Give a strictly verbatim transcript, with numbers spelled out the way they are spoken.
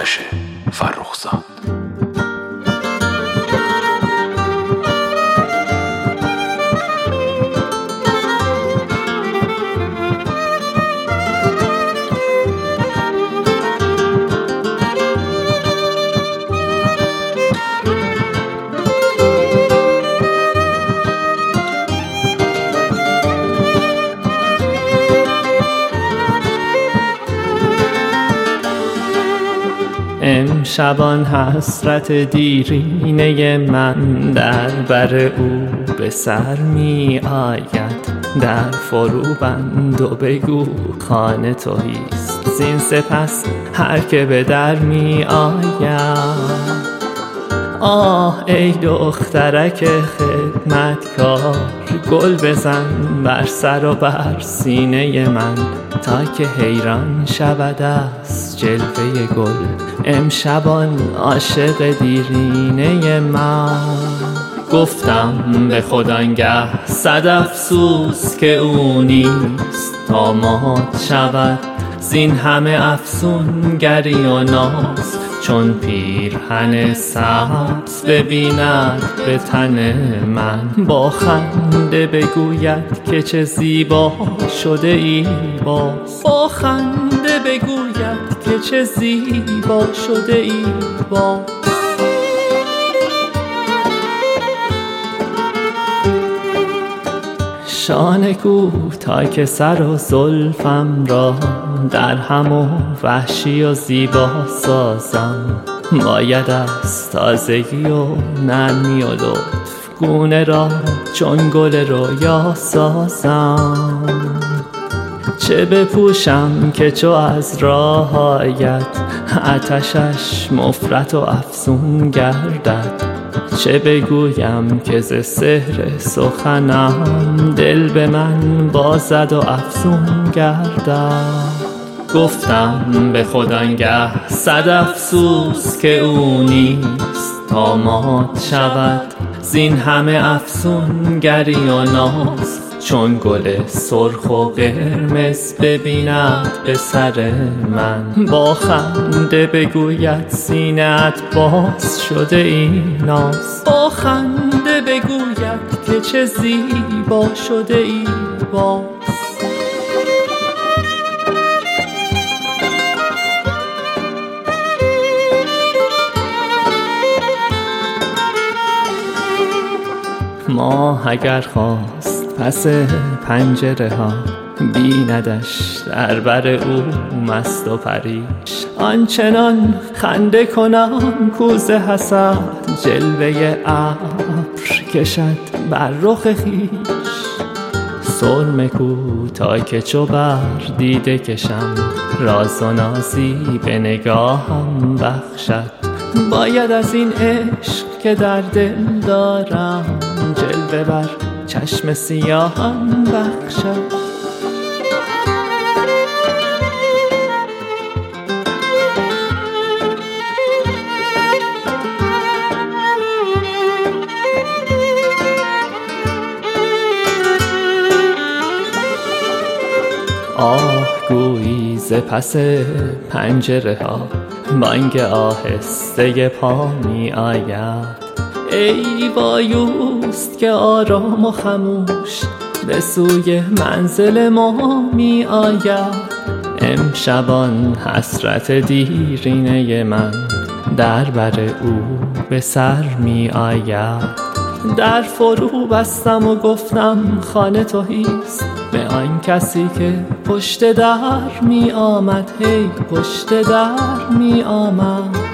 آرش فرخزاد. امشبان حسرت دیرینه من در بر او به سر می آید. در فرو بند و بگو خانه تویست، زین سپس هر که به در می آید. آه ای دخترک خدمتکار، گل بزن بر سر و بر سینه من تا که حیران شود از جلوه گل امشبان عاشق دیرینه من. گفتم به خود آنگه صد افسوس که او نیست تا مات شود زین همه افسونگری و ناز، چون پیرهن سبز ببیند به تن من با خنده بگوید که چه زیبا شده ای باز. با خنده بگوید که چه زیبا شده ای باز. شانه کوتاه که سر و زلفم را در هم و وحشی و زیبا سازم، باید از تازگی و نرمی و لطف گونه را چون گل رویا سازم. چه بپوشم که چو از راه‌هایت آتشش مفرط و افزون گردد، چه بگویم که ز سحر سخنم دل به من بازد و افزون گردد. گفتم به خود آنگه صد افسوس که او نیست تا مات شود زین همه افسونگری و ناز، چون گل سرخ و قرمز ببیند به سر من با خنده بگوید سینه‌ات باز شده این ناز. با خنده بگوید که چه زیبا شده ای باز. ماه اگر خواست پس پنجره ها بیندش در بر او مست و پریش، آنچنان خنده کنم کوزه حسد جلوه ابر کشد بر رخ خویش. سرمه کوتاه که چو بر دیده کشم راز و نازی به نگاهم بخشد، باید از این عشق که در دل دارم جلوه بر چشم سیاهم بخشد. آه گویی ز پس پنجره ها بانگ آهسته پا می آید. ای وایوست که آرام و خموش به سوی منزل ما می آید. امشبان حسرت دیرینه من در بر او به سر می آید. در فرو بستم و گفتم خانه تویست به آن کسی که پشت در می آمد، هی پشت در می آمد.